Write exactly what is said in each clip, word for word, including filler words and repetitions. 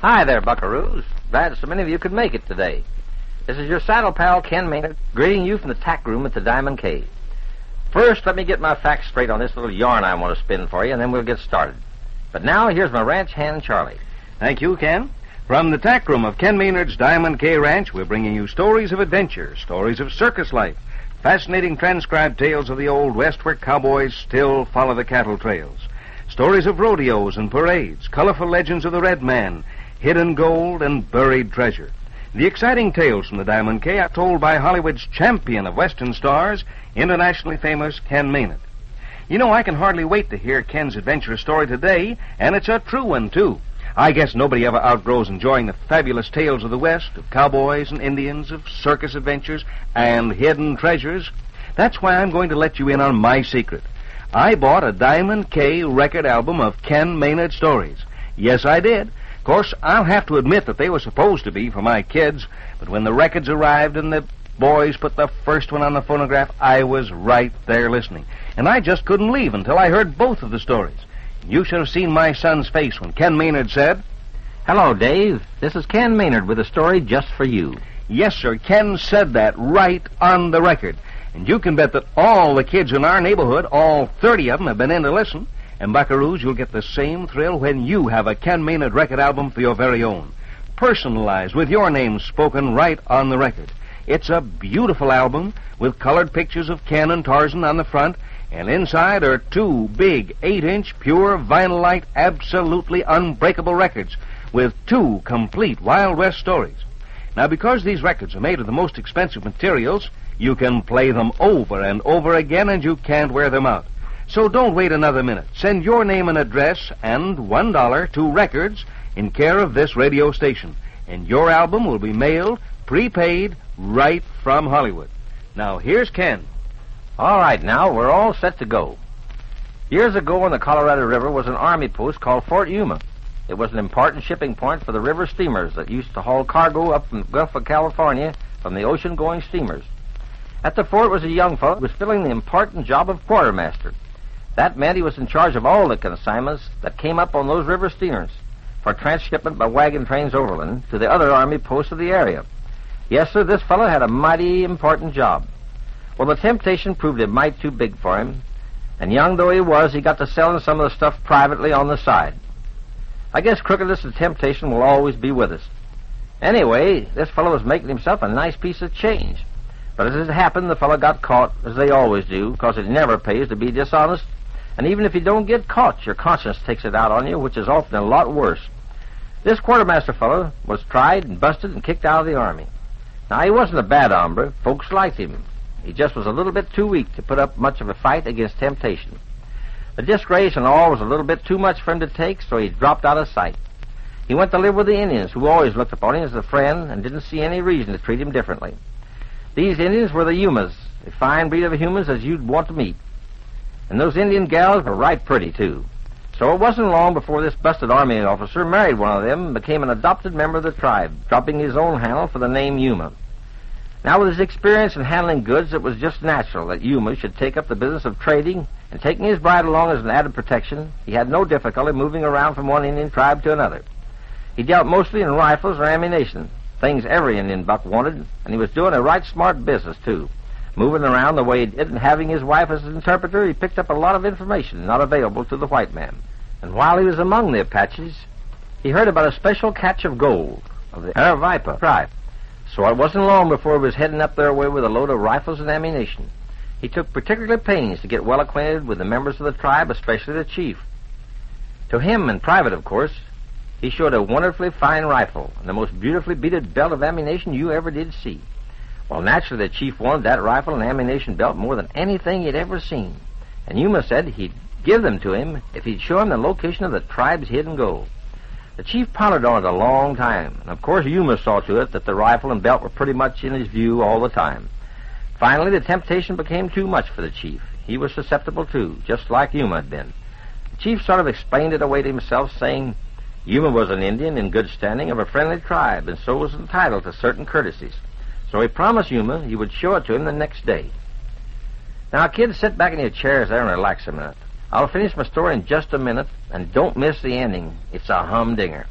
Hi there, buckaroos. Glad so many of you could make it today. This is your saddle pal, Ken Maynard, greeting you from the tack room at the Diamond Cave. First, let me get my facts straight on this little yarn I want to spin for you, and then we'll get started. But now, here's my ranch hand, Charlie. Thank you, Ken. From the tack room of Ken Maynard's Diamond Cave Ranch, we're bringing you stories of adventure, stories of circus life, fascinating transcribed tales of the Old West where cowboys still follow the cattle trails, stories of rodeos and parades, colorful legends of the Red Man, hidden gold and buried treasure. The exciting tales from the Diamond Cave are told by Hollywood's champion of Western stars, internationally famous Ken Maynard. You know, I can hardly wait to hear Ken's adventurous story today, and it's a true one, too. I guess nobody ever outgrows enjoying the fabulous tales of the West, of cowboys and Indians, of circus adventures, and hidden treasures. That's why I'm going to let you in on my secret. I bought a Diamond Cave record album of Ken Maynard stories. Yes, I did. Of course, I'll have to admit that they were supposed to be for my kids, but when the records arrived and the boys put the first one on the phonograph, I was right there listening. And I just couldn't leave until I heard both of the stories. You should have seen my son's face when Ken Maynard said, Hello, Dave. This is Ken Maynard with a story just for you. Yes, sir, Ken said that right on the record. And you can bet that all the kids in our neighborhood, all thirty of them, have been in to listen. And, buckaroos, you'll get the same thrill when you have a Ken Maynard record album for your very own. Personalized, with your name spoken right on the record. It's a beautiful album with colored pictures of Ken and Tarzan on the front, and inside are two big eight-inch pure vinylite, absolutely unbreakable records with two complete Wild West stories. Now, because these records are made of the most expensive materials, you can play them over and over again, and you can't wear them out. So don't wait another minute. Send your name and address and one dollar to Records in care of this radio station, and your album will be mailed prepaid right from Hollywood. Now, here's Ken. All right, now, we're all set to go. Years ago on the Colorado River was an army post called Fort Yuma. It was an important shipping point for the river steamers that used to haul cargo up from the Gulf of California from the ocean-going steamers. At the fort was a young fellow who was filling the important job of quartermaster. That meant he was in charge of all the consignments that came up on those river steamers for transshipment by wagon trains overland to the other army posts of the area. Yes, sir, this fellow had a mighty important job. Well, the temptation proved a mite too big for him, and young though he was, he got to selling some of the stuff privately on the side. I guess crookedness and temptation will always be with us. Anyway, this fellow was making himself a nice piece of change. But as it happened, the fellow got caught, as they always do, because it never pays to be dishonest. And even if you don't get caught, your conscience takes it out on you, which is often a lot worse. This quartermaster fellow was tried and busted and kicked out of the army. Now, he wasn't a bad hombre. Folks liked him. He just was a little bit too weak to put up much of a fight against temptation. The disgrace and all was a little bit too much for him to take, so he dropped out of sight. He went to live with the Indians, who always looked upon him as a friend and didn't see any reason to treat him differently. These Indians were the Yumas, a fine breed of humans as you'd want to meet. And those Indian gals were right pretty, too. So it wasn't long before this busted army officer married one of them and became an adopted member of the tribe, dropping his own handle for the name Yuma. Now, with his experience in handling goods, it was just natural that Yuma should take up the business of trading, and taking his bride along as an added protection, he had no difficulty moving around from one Indian tribe to another. He dealt mostly in rifles or ammunition, things every Indian buck wanted, and he was doing a right smart business, too. Moving around the way he did and having his wife as an interpreter, he picked up a lot of information not available to the white man. And while he was among the Apaches, he heard about a special catch of gold of the Aravaipa tribe. So it wasn't long before he was heading up their way with a load of rifles and ammunition. He took particular pains to get well acquainted with the members of the tribe, especially the chief. To him, in private, of course, he showed a wonderfully fine rifle and the most beautifully beaded belt of ammunition you ever did see. Well, naturally, the chief wanted that rifle and ammunition belt more than anything he'd ever seen. And Yuma said he'd give them to him if he'd show him the location of the tribe's hidden gold. The chief pondered on it a long time, and of course Yuma saw to it that the rifle and belt were pretty much in his view all the time. Finally, the temptation became too much for the chief. He was susceptible, too, just like Yuma had been. The chief sort of explained it away to himself, saying Yuma was an Indian in good standing of a friendly tribe, and so was entitled to certain courtesies. So he promised Yuma he would show it to him the next day. Now, kids, sit back in your chairs there and relax a minute. I'll finish my story in just a minute, and don't miss the ending. It's a humdinger.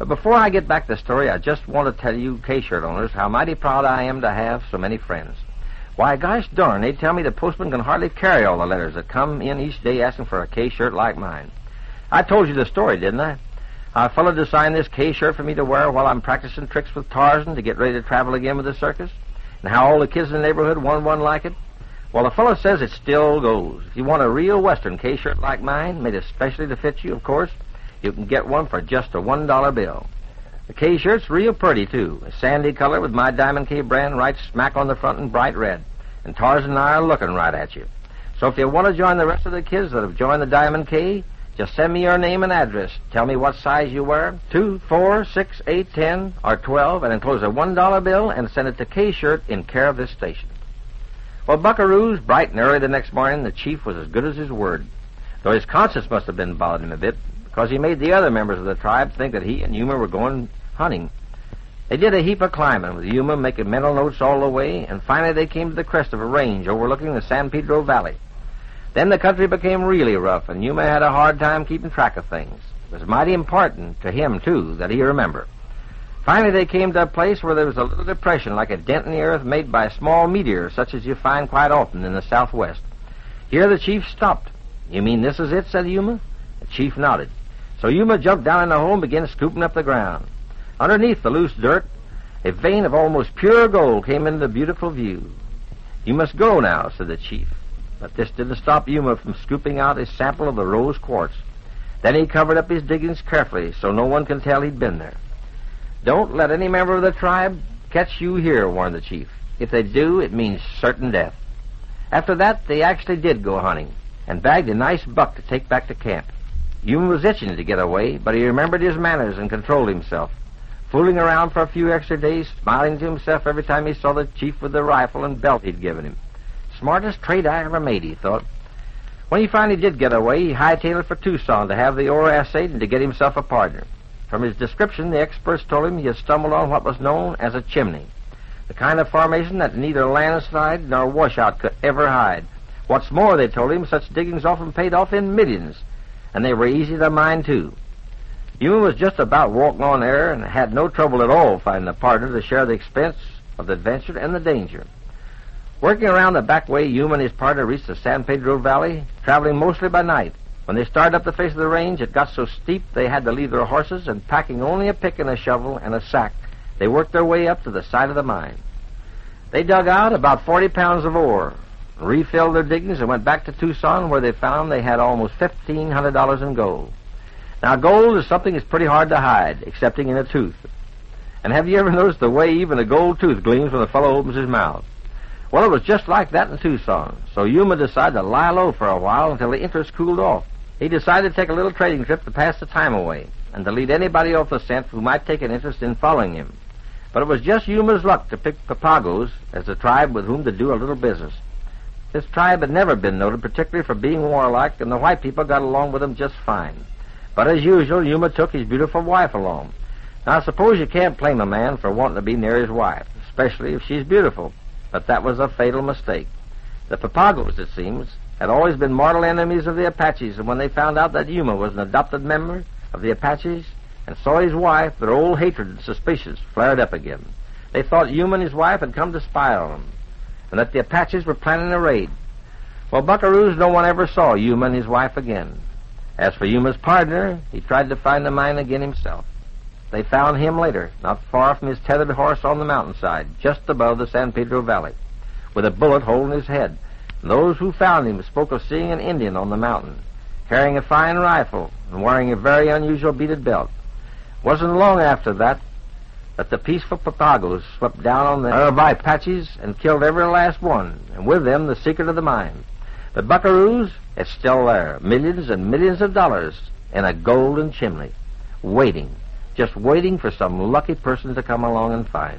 But before I get back to the story, I just want to tell you K-shirt owners how mighty proud I am to have so many friends. Why, gosh darn, they tell me the postman can hardly carry all the letters that come in each day asking for a K-shirt like mine. I told you the story, didn't I? How a fellow designed this K-shirt for me to wear while I'm practicing tricks with Tarzan to get ready to travel again with the circus, and how all the kids in the neighborhood wanted one like it. Well, the fellow says it still goes. If you want a real Western K-shirt like mine, made especially to fit you, of course, you can get one for just a one dollar bill. The K-shirt's real pretty, too. A sandy color with my Diamond K brand right smack on the front in bright red. And Tarzan and I are looking right at you. So if you want to join the rest of the kids that have joined the Diamond K, just send me your name and address. Tell me what size you wear, two, four, six, eight, ten, or twelve, and enclose a one dollar bill and send it to K-shirt in care of this station. Well, buckaroos, bright and early the next morning, the chief was as good as his word. Though his conscience must have been bothering him a bit, because he made the other members of the tribe think that he and Yuma were going hunting. They did a heap of climbing, with Yuma making mental notes all the way, and finally they came to the crest of a range overlooking the San Pedro Valley. Then the country became really rough, and Yuma had a hard time keeping track of things. It was mighty important to him, too, that he remember. Finally they came to a place where there was a little depression like a dent in the earth made by a small meteor, such as you find quite often in the southwest. Here the chief stopped. "You mean this is it?" said Yuma. The chief nodded. So Yuma jumped down in the hole and began scooping up the ground. Underneath the loose dirt, a vein of almost pure gold came into beautiful view. "You must go now," said the chief. But this didn't stop Yuma from scooping out a sample of the rose quartz. Then he covered up his diggings carefully so no one can tell he'd been there. "Don't let any member of the tribe catch you here," warned the chief. "If they do, it means certain death." After that, they actually did go hunting and bagged a nice buck to take back to camp. Yuma was itching to get away, but he remembered his manners and controlled himself, fooling around for a few extra days, smiling to himself every time he saw the chief with the rifle and belt he'd given him. Smartest trade I ever made, he thought. When he finally did get away, he hightailed for Tucson to have the ore assayed and to get himself a partner. From his description, the experts told him he had stumbled on what was known as a chimney, the kind of formation that neither landslide nor washout could ever hide. What's more, they told him, such diggings often paid off in millions, and they were easy to mine, too. Yuma was just about walking on air and had no trouble at all finding a partner to share the expense of the adventure and the danger. Working around the back way, Yuma and his partner reached the San Pedro Valley, traveling mostly by night. When they started up the face of the range, it got so steep they had to leave their horses, and packing only a pick and a shovel and a sack, they worked their way up to the side of the mine. They dug out about forty pounds of ore, refilled their diggings, and went back to Tucson, where they found they had almost fifteen hundred dollars in gold. Now, gold is something that's pretty hard to hide, excepting in a tooth. And have you ever noticed the way even a gold tooth gleams when a fellow opens his mouth? Well, it was just like that in Tucson, so Yuma decided to lie low for a while until the interest cooled off. He decided to take a little trading trip to pass the time away, and to lead anybody off the scent who might take an interest in following him. But it was just Yuma's luck to pick Papagos as the tribe with whom to do a little business. This tribe had never been noted particularly for being warlike, and the white people got along with them just fine. But as usual, Yuma took his beautiful wife along. Now, I suppose you can't blame a man for wanting to be near his wife, especially if she's beautiful. But that was a fatal mistake. The Papagos, it seems, had always been mortal enemies of the Apaches, and when they found out that Yuma was an adopted member of the Apaches and saw his wife, their old hatred and suspicions flared up again. They thought Yuma and his wife had come to spy on them, and that the Apaches were planning a raid. Well, buckaroos, no one ever saw Yuma and his wife again. As for Yuma's partner, he tried to find the mine again himself. They found him later, not far from his tethered horse on the mountainside, just above the San Pedro Valley, with a bullet hole in his head. And those who found him spoke of seeing an Indian on the mountain, carrying a fine rifle and wearing a very unusual beaded belt. It wasn't long after that that the peaceful Papagos swept down on the Arabai Apaches and killed every last one, and with them the secret of the mine. But buckaroos, it's still there, millions and millions of dollars in a golden chimney, waiting, just waiting for some lucky person to come along and find.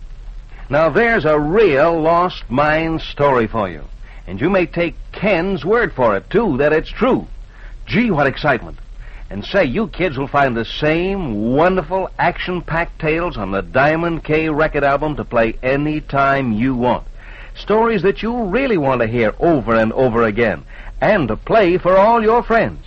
Now there's a real lost mine story for you. And you may take Ken's word for it, too, that it's true. Gee, what excitement. And say, you kids will find the same wonderful action-packed tales on the Diamond K record album to play any time you want. Stories that you really want to hear over and over again, and to play for all your friends.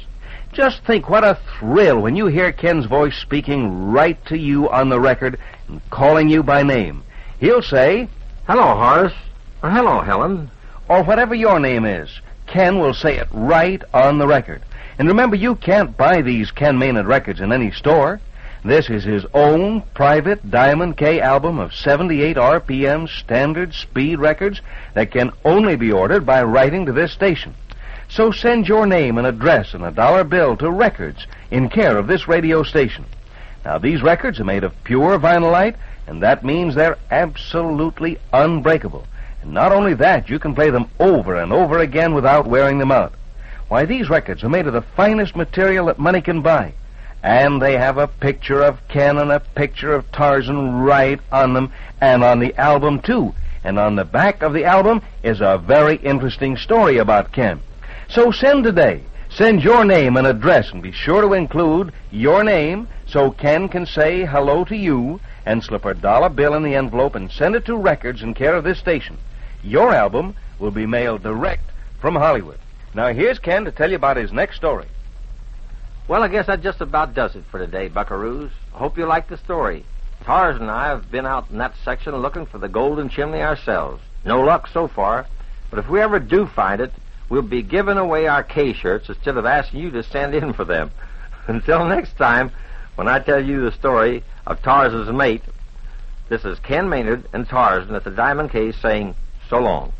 Just think what a thrill when you hear Ken's voice speaking right to you on the record and calling you by name. He'll say, "Hello, Horace," or "Hello, Helen," or whatever your name is. Ken will say it right on the record. And remember, you can't buy these Ken Maynard records in any store. This is his own private Diamond K album of seventy-eight R P M standard speed records that can only be ordered by writing to this station. So send your name and address and a dollar bill to Records in care of this radio station. Now, these records are made of pure vinylite, and that means they're absolutely unbreakable. And not only that, you can play them over and over again without wearing them out. Why, these records are made of the finest material that money can buy. And they have a picture of Ken and a picture of Tarzan right on them, and on the album, too. And on the back of the album is a very interesting story about Ken. So send today. Send your name and address, and be sure to include your name so Ken can say hello to you, and slip a dollar bill in the envelope and send it to Records in care of this station. Your album will be mailed direct from Hollywood. Now, here's Ken to tell you about his next story. Well, I guess that just about does it for today, buckaroos. I hope you like the story. Tarzan and I have been out in that section looking for the Golden Chimney ourselves. No luck so far, but if we ever do find it, we'll be giving away our K-shirts instead of asking you to send in for them. Until next time, when I tell you the story of Tarzan's mate, this is Ken Maynard and Tarzan at the Diamond K saying so long.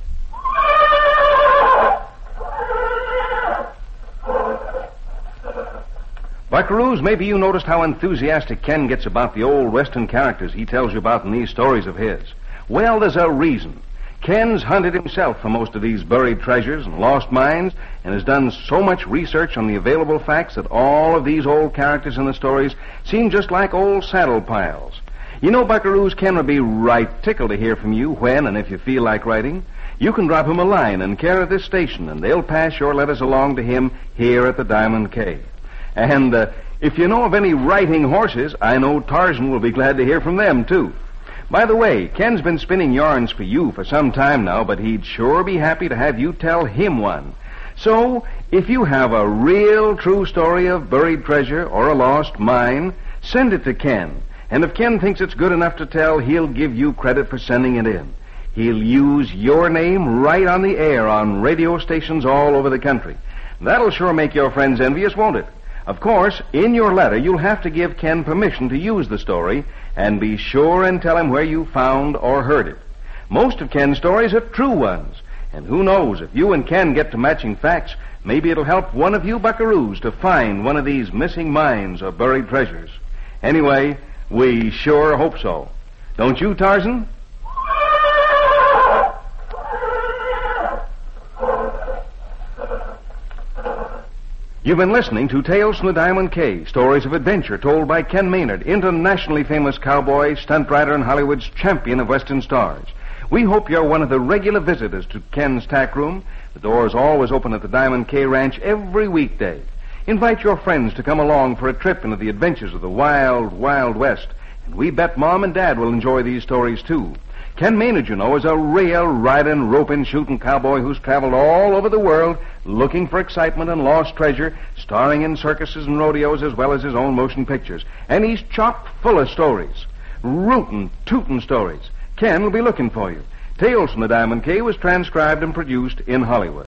Buckaroos, maybe you noticed how enthusiastic Ken gets about the old Western characters he tells you about in these stories of his. Well, there's a reason. Ken's hunted himself for most of these buried treasures and lost mines, and has done so much research on the available facts that all of these old characters in the stories seem just like old saddle piles. You know, buckaroos, Ken would be right tickled to hear from you when and if you feel like writing. You can drop him a line in care of this station, and they'll pass your letters along to him here at the Diamond K. And uh, if you know of any writing horses, I know Tarzan will be glad to hear from them, too. By the way, Ken's been spinning yarns for you for some time now, but he'd sure be happy to have you tell him one. So, if you have a real true story of buried treasure or a lost mine, send it to Ken. And if Ken thinks it's good enough to tell, he'll give you credit for sending it in. He'll use your name right on the air on radio stations all over the country. That'll sure make your friends envious, won't it? Of course, in your letter, you'll have to give Ken permission to use the story, and be sure and tell him where you found or heard it. Most of Ken's stories are true ones, and who knows, if you and Ken get to matching facts, maybe it'll help one of you buckaroos to find one of these missing mines or buried treasures. Anyway, we sure hope so. Don't you, Tarzan? You've been listening to Tales from the Diamond K, stories of adventure told by Ken Maynard, internationally famous cowboy, stunt rider, and Hollywood's champion of Western stars. We hope you're one of the regular visitors to Ken's Tack Room. The door is always open at the Diamond K Ranch every weekday. Invite your friends to come along for a trip into the adventures of the wild, wild West. And we bet Mom and Dad will enjoy these stories, too. Ken Maynard, you know, is a real riding, roping, shooting cowboy who's traveled all over the world looking for excitement and lost treasure, starring in circuses and rodeos as well as his own motion pictures. And he's chock full of stories. Rootin', tootin' stories. Ken will be looking for you. Tales from the Diamond K was transcribed and produced in Hollywood.